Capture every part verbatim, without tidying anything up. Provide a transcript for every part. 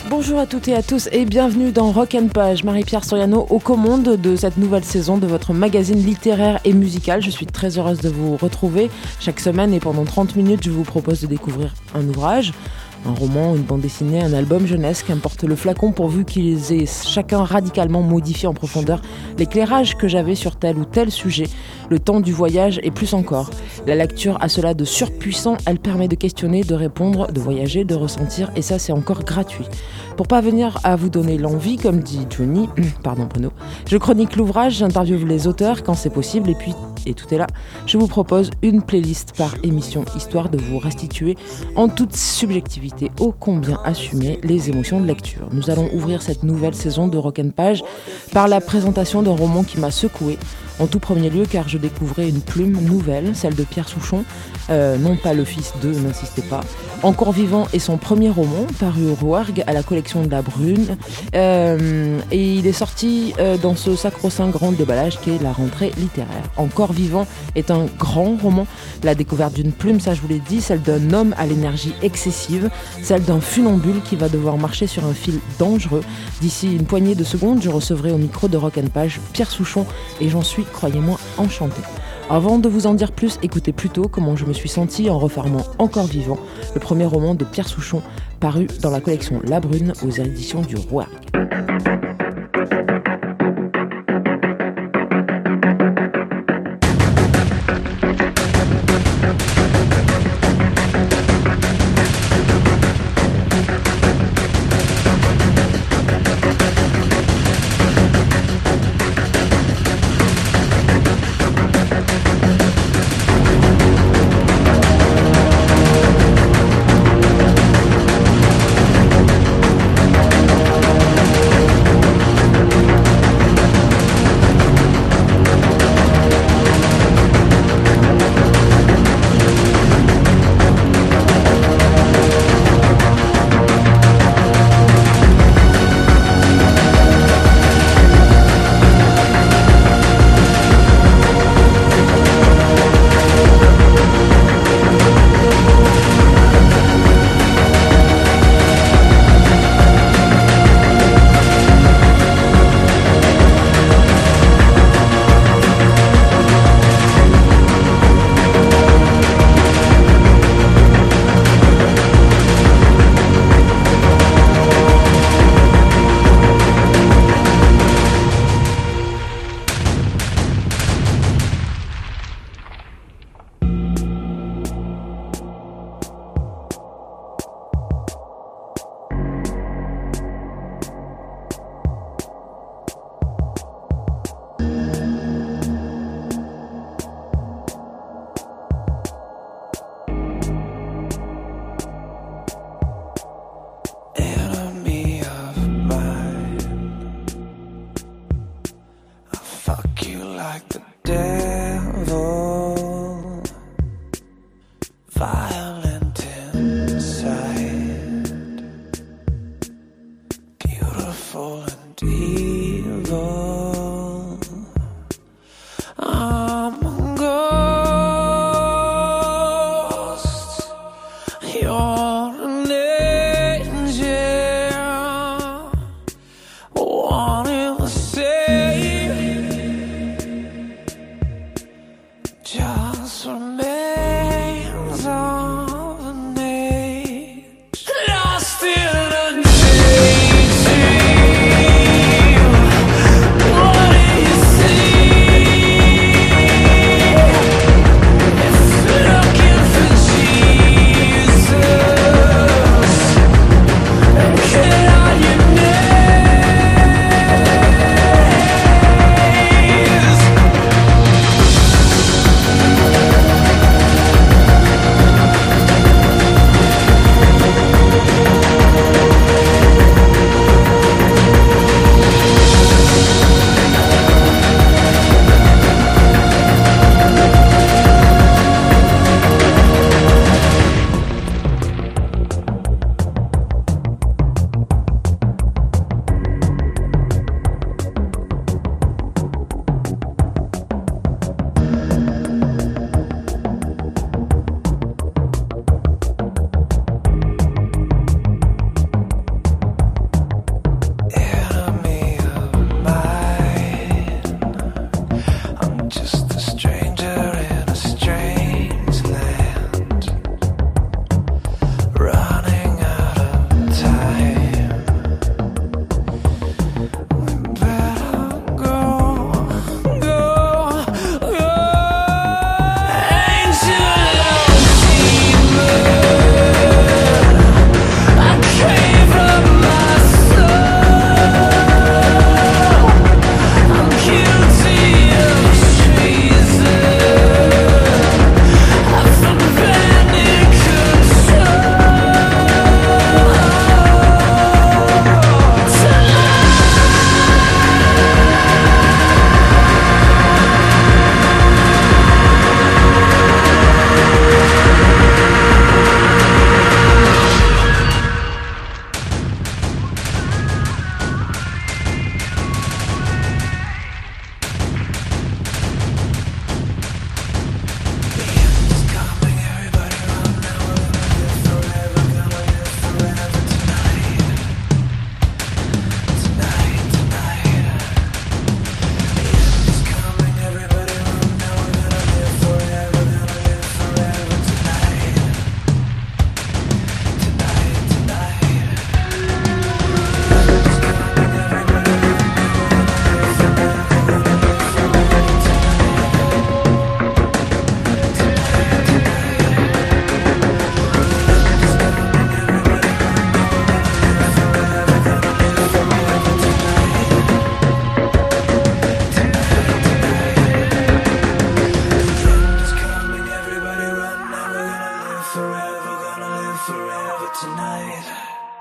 Bonjour à toutes et à tous et bienvenue dans Rock and Page. Marie-Pierre Soriano aux commandes de cette nouvelle saison de votre magazine littéraire et musical. Je suis très heureuse de vous retrouver chaque semaine et pendant trente minutes, je vous propose de découvrir un ouvrage, un roman, une bande dessinée, un album jeunesse, qu'importe le flacon pourvu qu'ils aient chacun radicalement modifié en profondeur l'éclairage que j'avais sur tel ou tel sujet, le temps du voyage et plus encore. La lecture a cela de surpuissant, elle permet de questionner, de répondre, de voyager, de ressentir et ça c'est encore gratuit. Pour parvenir à vous donner l'envie, comme dit Johnny, pardon Bruno, je chronique l'ouvrage, j'interviewe les auteurs quand c'est possible et puis, et tout est là, je vous propose une playlist par émission, histoire de vous restituer en toute subjectivité ô combien assumée les émotions de lecture. Nous allons ouvrir cette nouvelle saison de Rock and Page par la présentation d'un roman qui m'a secoué. En tout premier lieu, car je découvrais une plume nouvelle, celle de Pierre Souchon, euh, non pas le fils d'eux, n'insistez pas. Encore vivant est son premier roman, paru au Rouergue à la collection de la Brune, euh, et il est sorti euh, dans ce sacro-saint grand déballage qui est la rentrée littéraire. Encore vivant est un grand roman, la découverte d'une plume, ça je vous l'ai dit, celle d'un homme à l'énergie excessive, celle d'un funambule qui va devoir marcher sur un fil dangereux. D'ici une poignée de secondes, je recevrai au micro de Rock and Page Pierre Souchon et j'en suis, croyez-moi, enchantée. Avant de vous en dire plus, écoutez plutôt comment je me suis sentie en refermant Encore vivant, le premier roman de Pierre Souchon, paru dans la collection La Brune aux éditions du Rouergue.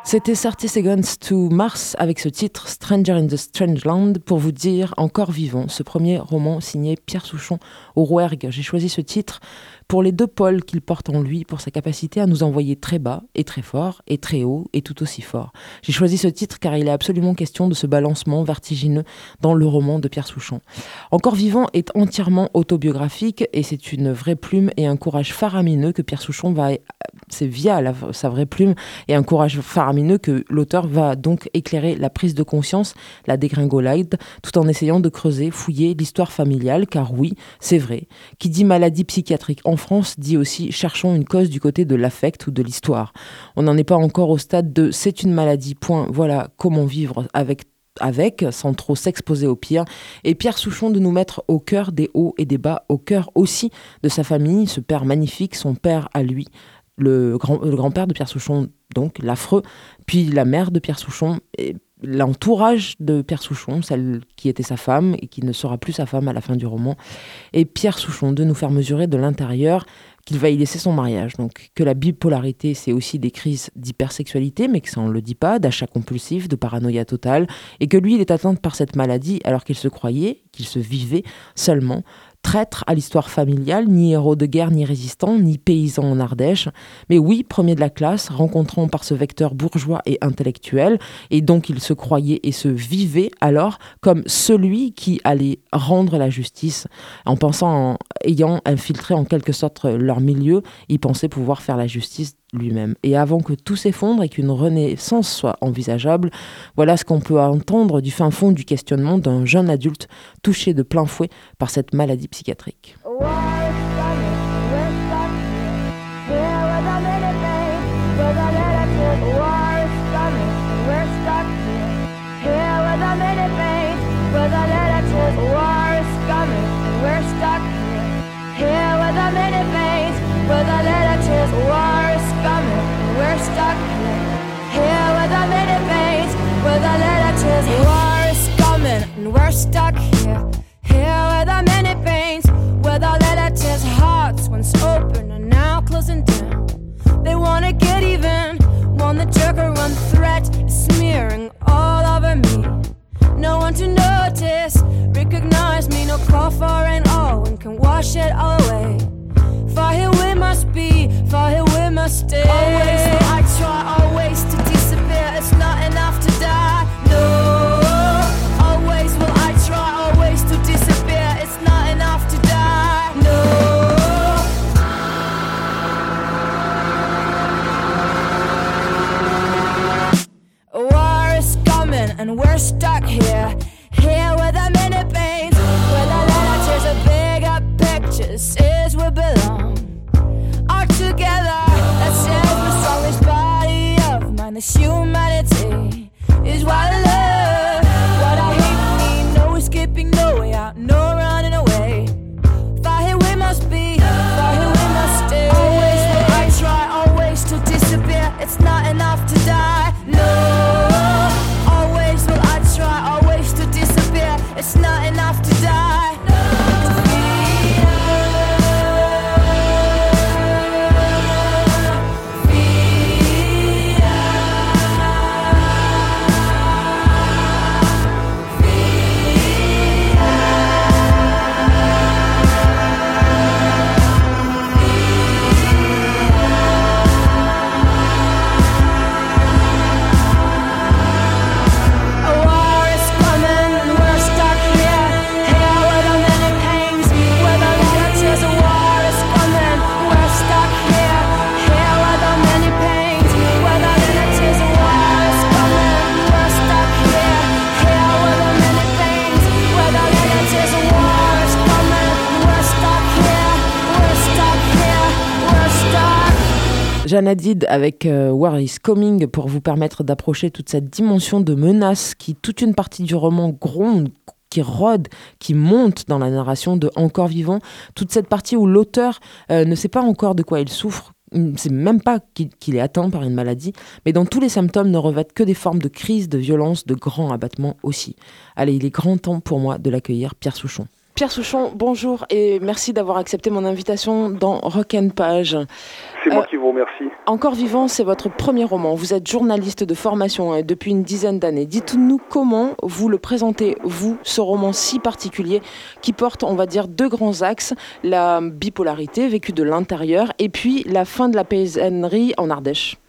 C'était thirty Seconds to Mars avec ce titre Stranger in the Strange Land pour vous dire Encore vivant, ce premier roman signé Pierre Souchon au Rouergue. J'ai choisi ce titre pour les deux pôles qu'il porte en lui, pour sa capacité à nous envoyer très bas et très fort et très haut et tout aussi fort. J'ai choisi ce titre car il est absolument question de ce balancement vertigineux dans le roman de Pierre Souchon. Encore vivant est entièrement autobiographique et c'est une vraie plume et un courage faramineux que Pierre Souchon va... C'est via la, sa vraie plume et un courage faramineux que l'auteur va donc éclairer la prise de conscience, la dégringolade, tout en essayant de creuser, fouiller l'histoire familiale, car oui, c'est vrai. Qui dit maladie psychiatrique en France dit aussi cherchons une cause du côté de l'affect ou de l'histoire. On n'en est pas encore au stade de c'est une maladie, point, voilà comment vivre avec avec, sans trop s'exposer au pire, et Pierre Souchon de nous mettre au cœur des hauts et des bas, au cœur aussi de sa famille, ce père magnifique, son père à lui, le, grand, le grand-père de Pierre Souchon, donc l'affreux, puis la mère de Pierre Souchon, et l'entourage de Pierre Souchon, celle qui était sa femme et qui ne sera plus sa femme à la fin du roman, et Pierre Souchon de nous faire mesurer de l'intérieur qu'il va y laisser son mariage. Donc que la bipolarité, c'est aussi des crises d'hypersexualité, mais que ça on ne le dit pas, d'achat compulsif, de paranoïa totale, et que lui, il est atteint par cette maladie alors qu'il se croyait, qu'il se vivait seulement traître à l'histoire familiale, ni héros de guerre, ni résistant, ni paysan en Ardèche, mais oui, premier de la classe, rencontrant par ce vecteur bourgeois et intellectuel, et donc il se croyait et se vivait alors comme celui qui allait rendre la justice, en pensant, en ayant infiltré en quelque sorte leur milieu, il pensait pouvoir faire la justice lui-même. Et avant que tout s'effondre et qu'une renaissance soit envisageable, voilà ce qu'on peut entendre du fin fond du questionnement d'un jeune adulte touché de plein fouet par cette maladie psychiatrique. We're stuck here with a minute veins, with a little tears. War is coming, and we're stuck here, here with a minute veins, with a little tears. Hearts once open and now closing down. They wanna get even, want the joker, one threat is smearing all over me. No one to notice, recognize me, no call for rain, all one can wash it all away. For here we must be, for here we must stay. Always will I try, always to disappear. It's not enough to die, no. Always will I try, always to disappear. It's not enough to die, no. War is coming and we're stuck here, here with a minute veins, with a letter tears, a bigger picture says we belong. Together, that's every strongest body of mine. This humanity is what I love, what I hate. Me, no escaping, no way out, no running away. For here we must be, for here we must stay. Always will I try, always to disappear. It's not enough to die, no. Always will I try, always to disappear. It's not enough to die. Jeanne Hadid avec euh, War is Coming pour vous permettre d'approcher toute cette dimension de menace qui, toute une partie du roman gronde, qui rôde, qui monte dans la narration de Encore vivant. Toute cette partie où l'auteur euh, ne sait pas encore de quoi il souffre, il ne sait même pas qu'il, qu'il est atteint par une maladie, mais dont tous les symptômes ne revêtent que des formes de crise, de violence, de grands abattements aussi. Allez, il est grand temps pour moi de l'accueillir, Pierre Souchon. Pierre Souchon, bonjour et merci d'avoir accepté mon invitation dans Rock and Page. C'est euh, moi qui vous remercie. Encore vivant, c'est votre premier roman. Vous êtes journaliste de formation hein, depuis une dizaine d'années. Dites-nous comment vous le présentez, vous, ce roman si particulier qui porte, on va dire, deux grands axes. La bipolarité vécue de l'intérieur et puis la fin de la paysannerie en Ardèche.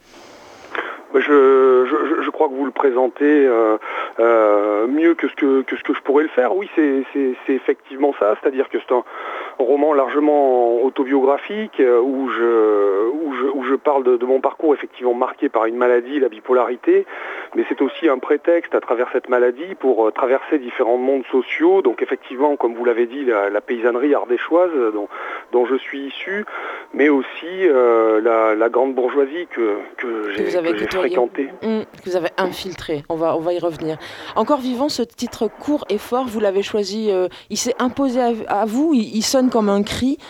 Je, je, je crois que vous le présentez euh, euh, mieux que ce que, que ce que je pourrais le faire. Oui, c'est, c'est, c'est effectivement ça. C'est-à-dire que c'est un roman largement autobiographique euh, où, je, où, je, où je parle de, de mon parcours effectivement marqué par une maladie, la bipolarité. Mais c'est aussi un prétexte à travers cette maladie pour euh, traverser différents mondes sociaux. Donc effectivement, comme vous l'avez dit, la, la paysannerie ardéchoise dont, dont je suis issu, mais aussi euh, la, la grande bourgeoisie que, que j'ai, que j'ai fréquentée. Mmh, que vous avez infiltré, on va, on va y revenir. Encore vivant, ce titre court et fort, vous l'avez choisi, euh, il s'est imposé à, à vous, il, il sonne comme un cri.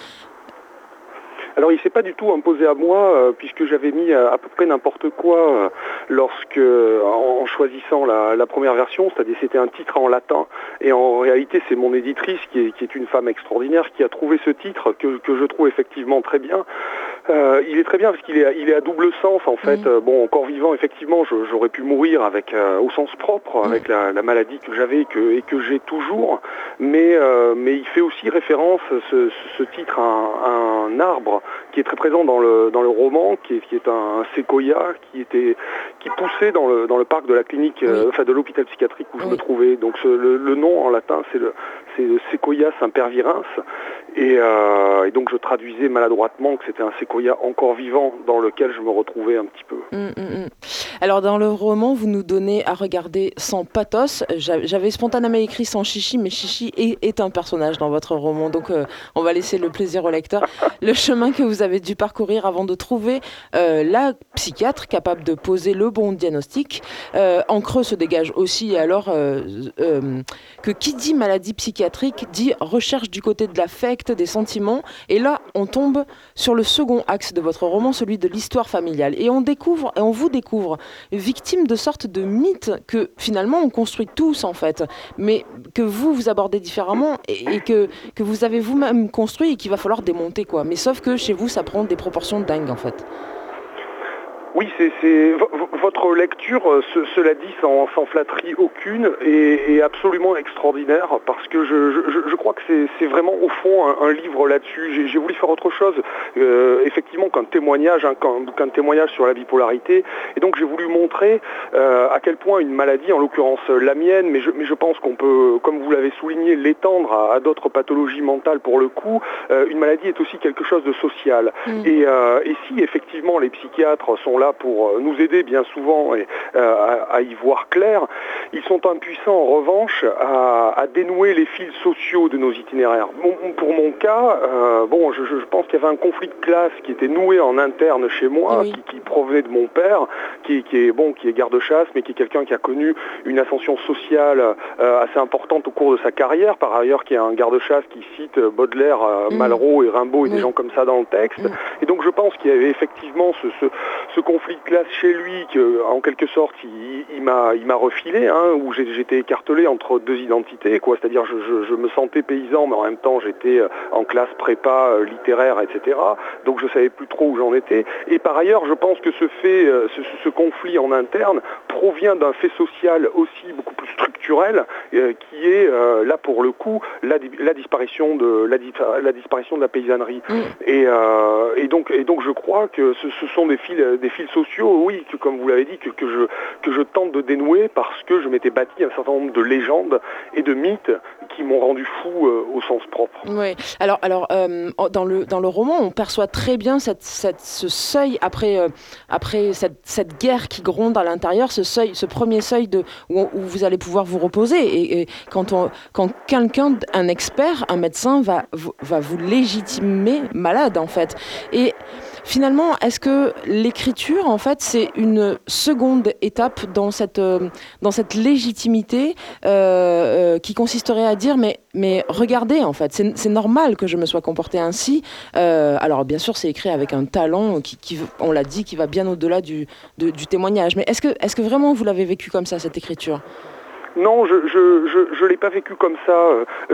Alors il ne s'est pas du tout imposé à moi, euh, puisque j'avais mis à, à peu près n'importe quoi euh, lorsque, en, en choisissant la, la première version, c'est-à-dire c'était un titre en latin, et en réalité c'est mon éditrice, qui est, qui est une femme extraordinaire, qui a trouvé ce titre, que, que je trouve effectivement très bien. Euh, il est très bien parce qu'il est, il est à double sens en fait. Mmh. Euh, bon, encore vivant, effectivement, je, j'aurais pu mourir avec, euh, au sens propre, avec mmh. la, la maladie que j'avais et que, et que j'ai toujours, mais, euh, mais il fait aussi référence, ce, ce titre, à un, un arbre qui est très présent dans le, dans le roman, qui est, qui est un, un séquoia qui, était, qui poussait dans le, dans le parc de la clinique, euh, oui. enfin de l'hôpital psychiatrique où oui. je me trouvais. Donc ce, le, le nom en latin, c'est le, c'est le Sequoia sempervirens. Et, euh, et donc je traduisais maladroitement que c'était un séquoia encore vivant dans lequel je me retrouvais un petit peu. Mmh, mmh. Alors dans le roman, vous nous donnez à regarder sans pathos. J'avais spontanément écrit sans Chichi, mais Chichi est, est un personnage dans votre roman, donc euh, on va laisser le plaisir au lecteur. Le chemin que vous avez dû parcourir avant de trouver euh, la psychiatre capable de poser le bon diagnostic. Euh, en creux se dégage aussi alors euh, euh, que qui dit maladie psychiatrique dit recherche du côté de l'affect, des sentiments. Et là, on tombe sur le second axe de votre roman, celui de l'histoire familiale. Et on découvre, et on vous découvre victime de sortes de mythes que finalement on construit tous en fait, mais que vous vous abordez différemment et, et que, que vous avez vous-même construit et qu'il va falloir démonter quoi. Mais sauf que chez vous, ça prend des proportions dingues en fait. Oui, c'est, c'est v- votre lecture, ce, cela dit, sans, sans flatterie aucune, est, est absolument extraordinaire parce que je, je, je crois que c'est, c'est vraiment au fond un, un livre là-dessus. J'ai, j'ai voulu faire autre chose, euh, effectivement, qu'un témoignage, hein, qu'un, qu'un témoignage sur la bipolarité. Et donc j'ai voulu montrer euh, à quel point une maladie, en l'occurrence la mienne, mais je, mais je pense qu'on peut, comme vous l'avez souligné, l'étendre à, à d'autres pathologies mentales pour le coup. Euh, une maladie est aussi quelque chose de social. Mmh. Et, euh, et si effectivement les psychiatres sont là pour nous aider bien souvent et, euh, à, à y voir clair, ils sont impuissants en revanche à, à dénouer les fils sociaux de nos itinéraires. Bon, pour mon cas, euh, bon, je, je pense qu'il y avait un conflit de classe qui était noué en interne chez moi, oui. qui, qui provenait de mon père, qui, qui est bon, qui est garde-chasse, mais qui est quelqu'un qui a connu une ascension sociale euh, assez importante au cours de sa carrière, par ailleurs qui est un garde-chasse qui cite Baudelaire, euh, mmh. Malraux et Rimbaud et mmh. des gens comme ça dans le texte. Mmh. Et donc je pense qu'il y avait effectivement ce, ce, ce conflit de classe chez lui, que, en quelque sorte, il, il, m'a, il m'a refilé, hein, où j'ai, j'étais écartelé entre deux identités, quoi. C'est-à-dire je, je, je me sentais paysan, mais en même temps j'étais en classe prépa, euh, littéraire, et cetera. Donc je savais plus trop où j'en étais. Et par ailleurs, je pense que ce fait, euh, ce, ce conflit en interne provient d'un fait social aussi beaucoup plus structurel, euh, qui est euh, là pour le coup la, la disparition de la, la disparition de la paysannerie. Mmh. Et, euh, et donc et donc je crois que ce, ce sont des fils des fils sociaux, oui, que, comme vous l'avez dit, que, que je que je tente de dénouer parce que je m'étais bâti un certain nombre de légendes et de mythes qui m'ont rendu fou euh, au sens propre. Oui. Alors alors euh, dans le dans le roman, on perçoit très bien cette, cette ce seuil après euh, après cette cette guerre qui gronde à l'intérieur, ce seuil, ce premier seuil de où, où vous allez pouvoir vous reposer et, et quand on quand quelqu'un, un expert, un médecin va va vous légitimer malade en fait. Et finalement, est-ce que l'écriture, en fait, c'est une seconde étape dans cette, euh, dans cette légitimité euh, euh, qui consisterait à dire, mais, mais regardez, en fait, c'est, c'est normal que je me sois comportée ainsi. Euh, alors, bien sûr, c'est écrit avec un talent qui, qui, on l'a dit, qui va bien au-delà du, de, du témoignage. Mais est-ce que, est-ce que vraiment vous l'avez vécu comme ça, cette écriture ? Non, je je je, je l'ai pas vécu comme ça.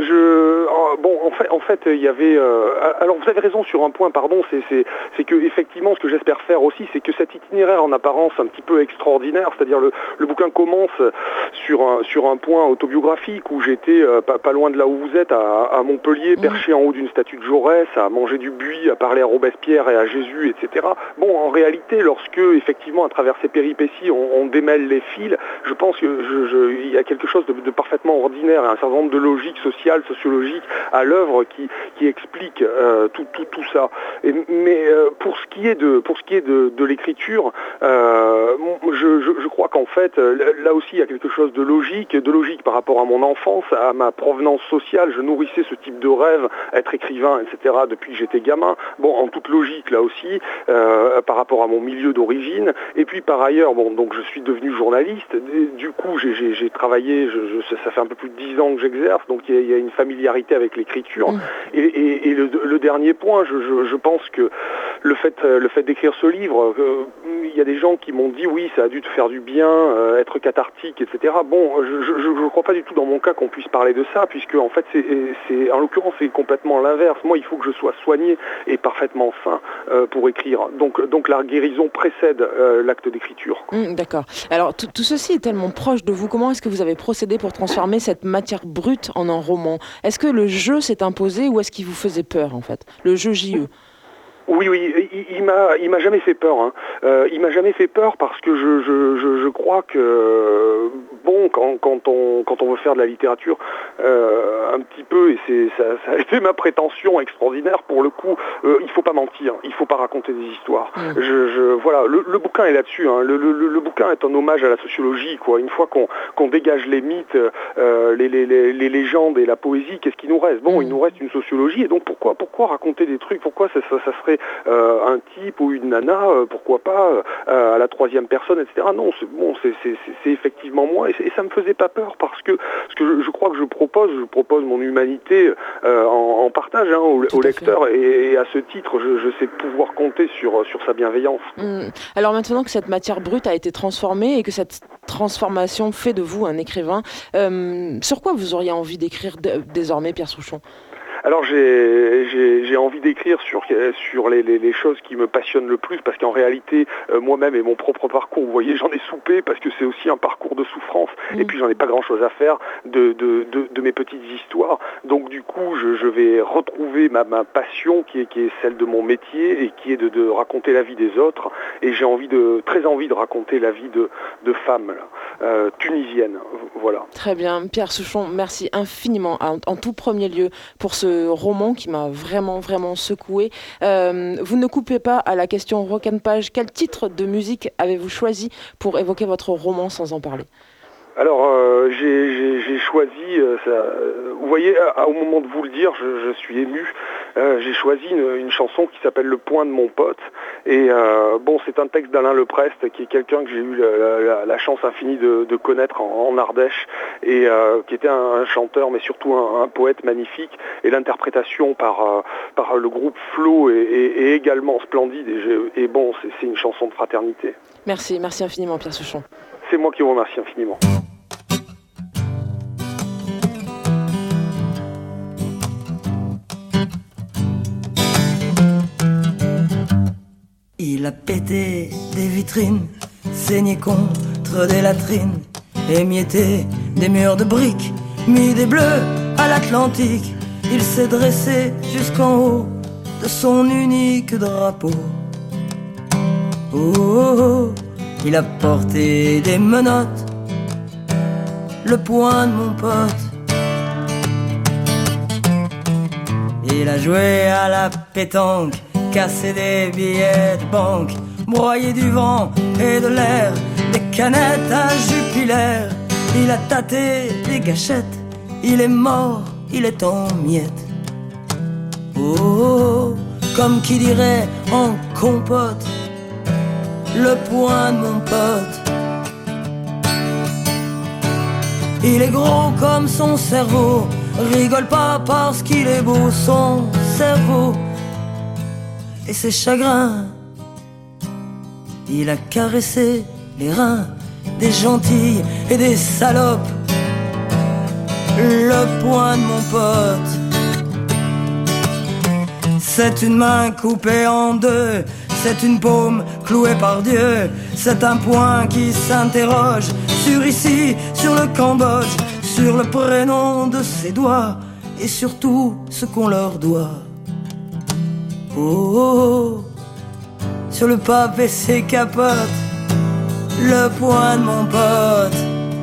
Je bon en fait en fait il y avait euh, alors vous avez raison sur un point, pardon, c'est c'est c'est que effectivement ce que j'espère faire aussi, c'est que cet itinéraire en apparence un petit peu extraordinaire, c'est-à-dire le le bouquin commence sur un sur un point autobiographique où j'étais euh, pas pas loin de là où vous êtes à, à Montpellier, perché mmh. en haut d'une statue de Jaurès, à manger du buis, à parler à Robespierre et à Jésus, et cetera. Bon, en réalité, lorsque effectivement à travers ces péripéties on, on démêle les fils, je pense que je, je, il y a quelque chose de, de parfaitement ordinaire, un certain nombre de logiques sociales, sociologiques à l'œuvre qui, qui expliquent euh, tout, tout, tout ça. Et, mais euh, pour ce qui est de, pour ce qui est de, de l'écriture, euh, je, je, je crois qu'en fait, là aussi, il y a quelque chose de logique, de logique par rapport à mon enfance, à ma provenance sociale. Je nourrissais ce type de rêve, être écrivain, et cetera, depuis que j'étais gamin. Bon, en toute logique, là aussi, euh, par rapport à mon milieu d'origine. Et puis, par ailleurs, bon, donc je suis devenu journaliste. Du coup, j'ai, j'ai, j'ai travaillé, je, je, ça fait un peu plus de dix ans que j'exerce, donc il y a, il y a une familiarité avec l'écriture. Mmh. Et, et, et le, le dernier point, je, je, je pense que le fait, le fait d'écrire ce livre, euh, il y a des gens qui m'ont dit, oui, ça a dû te faire du bien, euh, être cathartique, et cetera. Bon, je ne crois pas du tout dans mon cas qu'on puisse parler de ça, puisque en fait, c'est, c'est, en l'occurrence, c'est complètement l'inverse. Moi, il faut que je sois soigné et parfaitement sain euh, pour écrire. Donc, donc la guérison précède euh, l'acte d'écriture. Mmh, d'accord. Alors, tout, tout ceci est tellement proche de vous. Comment est-ce que vous avez procédé pour transformer cette matière brute en un roman ? Est-ce que le jeu s'est imposé ou est-ce qu'il vous faisait peur, en fait ? Le jeu J E ? Oui, oui, il, il m'a, il m'a jamais fait peur. Hein. Euh, il m'a jamais fait peur parce que je, je, je, je crois que bon, quand, quand on, quand on veut faire de la littérature, euh, un petit peu, et c'est, ça, ça a été ma prétention extraordinaire pour le coup. Euh, il faut pas mentir, il faut pas raconter des histoires. Mmh. Je, je, voilà, le, le bouquin est là-dessus. Hein. Le, le, le bouquin est un hommage à la sociologie, quoi. Une fois qu'on, qu'on dégage les mythes, euh, les, les, les, les légendes et la poésie, qu'est-ce qui nous reste ? Bon, mmh. il nous reste une sociologie. Et donc pourquoi, pourquoi raconter des trucs ? Pourquoi ça, ça, ça serait Euh, un type ou une nana, euh, pourquoi pas, euh, à la troisième personne, et cetera. Non, c'est, bon, c'est, c'est, c'est, c'est effectivement moi, et, et ça me faisait pas peur parce que ce que je, je crois que je propose, je propose mon humanité euh, en, en partage hein, au, au lecteur, et, et à ce titre, je, je sais pouvoir compter sur, sur sa bienveillance. Mmh. Alors maintenant que cette matière brute a été transformée et que cette transformation fait de vous un écrivain, euh, sur quoi vous auriez envie d'écrire d- désormais, Pierre Souchon ? Alors j'ai, j'ai, j'ai envie d'écrire sur, sur les, les, les choses qui me passionnent le plus, parce qu'en réalité, euh, moi-même et mon propre parcours, vous voyez, j'en ai soupé, parce que c'est aussi un parcours de souffrance, mmh. et puis j'en ai pas grand-chose à faire de, de, de, de mes petites histoires. Donc du coup, je, je vais retrouver ma, ma passion, qui est, qui est celle de mon métier, et qui est de, de raconter la vie des autres, et j'ai envie de, très envie de raconter la vie de, de femmes là, euh, tunisiennes, voilà. Très bien, Pierre Souchon, merci infiniment, en, en tout premier lieu, pour ce roman qui m'a vraiment, vraiment secoué. Euh, vous ne coupez pas à la question Rock and Page. Quel titre de musique avez-vous choisi pour évoquer votre roman sans en parler ? Alors, euh, j'ai, j'ai, j'ai choisi, euh, ça, euh, vous voyez, à, au moment de vous le dire, je, je suis ému. Euh, j'ai choisi une, une chanson qui s'appelle Le Point de mon pote. Et euh, bon, c'est un texte d'Alain Leprest, qui est quelqu'un que j'ai eu la, la, la chance infinie de, de connaître en, en Ardèche, et euh, qui était un, un chanteur, mais surtout un, un poète magnifique. Et l'interprétation par, euh, par le groupe Flo est, est, est également splendide. Et, j'ai, et bon, c'est, c'est une chanson de fraternité. Merci, merci infiniment, Pierre Souchon. C'est moi qui vous remercie infiniment. Il a pété des vitrines, saigné contre des latrines, émietté des murs de briques, mis des bleus à l'Atlantique. Il s'est dressé jusqu'en haut de son unique drapeau. Oh, oh, oh. Il a porté des menottes, le poing de mon pote. Il a joué à la pétanque, cassé des billets de banque, broyé du vent et de l'air, des canettes à Jupiler. Il a tâté des gâchettes, il est mort, il est en miettes. Oh, oh, oh, comme qui dirait en compote, le poing de mon pote. Il est gros comme son cerveau, rigole pas parce qu'il est beau, son cerveau et ses chagrins. Il a caressé les reins des gentilles et des salopes. le poing de mon pote. C'est une main coupée en deux, c'est une paume clouée par Dieu, c'est un poing qui s'interroge sur ici, sur le Cambodge, sur le prénom de ses doigts et surtout ce qu'on leur doit. Oh, oh, oh, sur le pape et ses capotes, le poing de mon pote.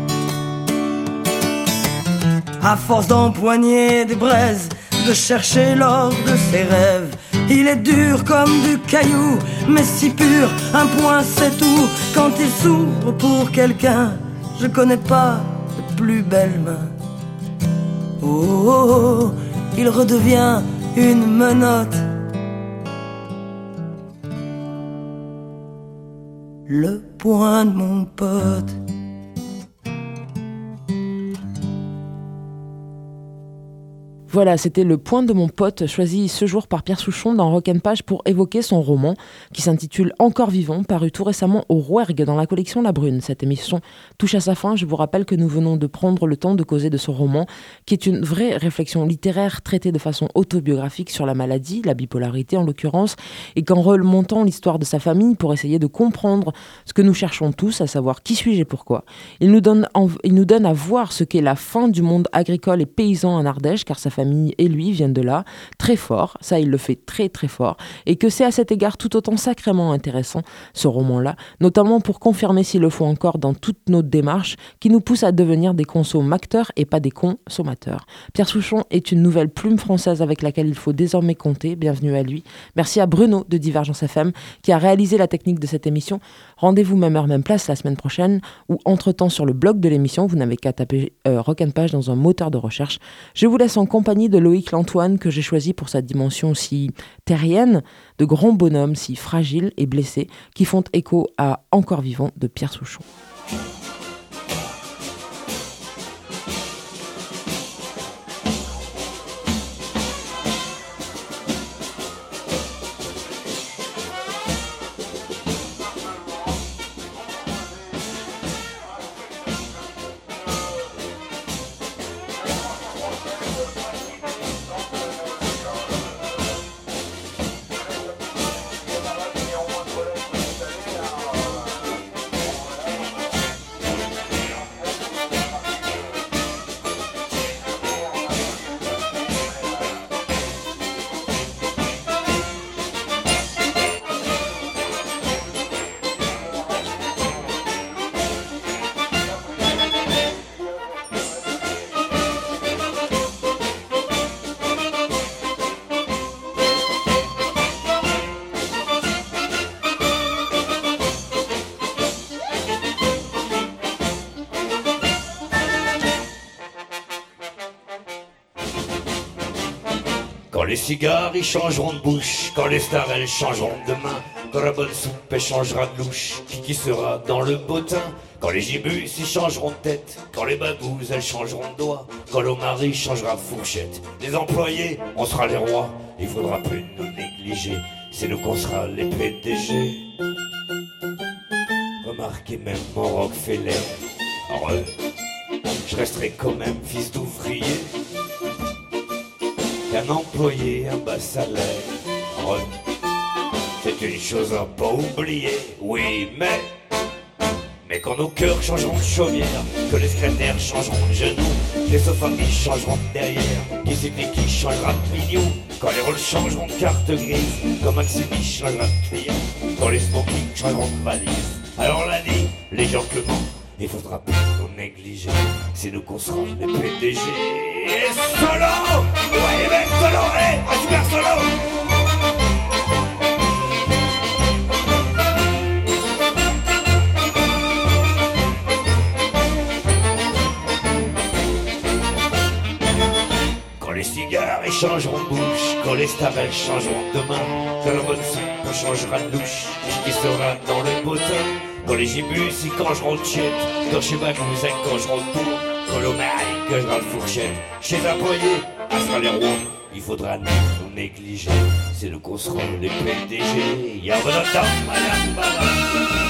À force d'empoigner des braises, de chercher l'or de ses rêves, il est dur comme du caillou, mais si pur, un point c'est tout. Quand il s'ouvre pour quelqu'un, je connais pas de plus belle main. Oh, oh, oh, il redevient une menotte. Le poing de mon pote. Voilà, c'était Le Point de mon pote, choisi ce jour par Pierre Souchon dans Rock and Page pour évoquer son roman qui s'intitule Encore vivant, paru tout récemment au Rouergue dans la collection La Brune. Cette émission touche à sa fin. Je vous rappelle que nous venons de prendre le temps de causer de ce roman, qui est une vraie réflexion littéraire traitée de façon autobiographique sur la maladie, la bipolarité en l'occurrence, et qu'en remontant l'histoire de sa famille pour essayer de comprendre ce que nous cherchons tous, à savoir qui suis-je et pourquoi. Il nous donne, en, il nous donne à voir ce qu'est la fin du monde agricole et paysan en Ardèche, car sa famille famille et lui viennent de là, très fort, ça il le fait très très fort, et que c'est à cet égard tout autant sacrément intéressant, ce roman-là, notamment pour confirmer s'il le faut encore dans toute notre démarche, qui nous pousse à devenir des consommateurs et pas des consommateurs. Pierre Souchon est une nouvelle plume française avec laquelle il faut désormais compter, bienvenue à lui. Merci à Bruno de Divergence F M qui a réalisé la technique de cette émission. Rendez-vous même heure, même place la semaine prochaine, ou entre-temps sur le blog de l'émission, vous n'avez qu'à taper euh, Rock and Page dans un moteur de recherche. Je vous laisse en compagnie de Loïc Lantoine que j'ai choisi pour sa dimension si terrienne, de grands bonhommes si fragiles et blessés qui font écho à Encore vivant de Pierre Souchon. Quand les cigares ils changeront de bouche, quand les stars elles changeront de main, quand la bonne soupe elle changera de louche, qui qui sera dans le bottin, quand les gibus ils changeront de tête, quand les bagouzes elles changeront de doigts, quand l'omari changera de fourchette, les employés on sera les rois, il faudra plus nous négliger, c'est nous qu'on sera les P D G. Remarquez même mon Rockefeller, heureux, je resterai quand même fils d'ouvrier. Un employé, un bas salaire, c'est une chose à pas oublier, oui, mais Mais quand nos cœurs changeront de chaumière, que les secrétaires changeront de genoux, les sofas-familles changeront de derrière, qui c'est qui changera de pignon, quand les rôles changeront de carte grise, quand Maximi changera de client, quand les smokings changeront de valise, alors on l'a dit, les gens cléments, il faudra plus nous négliger, c'est nous qu'on sera les P D G. Et solo! Ouais, mec, solo! Allez, un super solo! Quand les cigares ils changeront de bouche, quand les stars elles changeront de main, quand la bonne soupe changera de louche, qui sera dans le bottin, quand les gibus ils cangeront de chèque, quand chez Bagouze ils cangeront de tour, quand l'omari cagera de fourchette, chez les employés, à sera les rois, il faudra nous, nous négliger, c'est nous qu'on sera les P D G, y'a madame, madame, madame.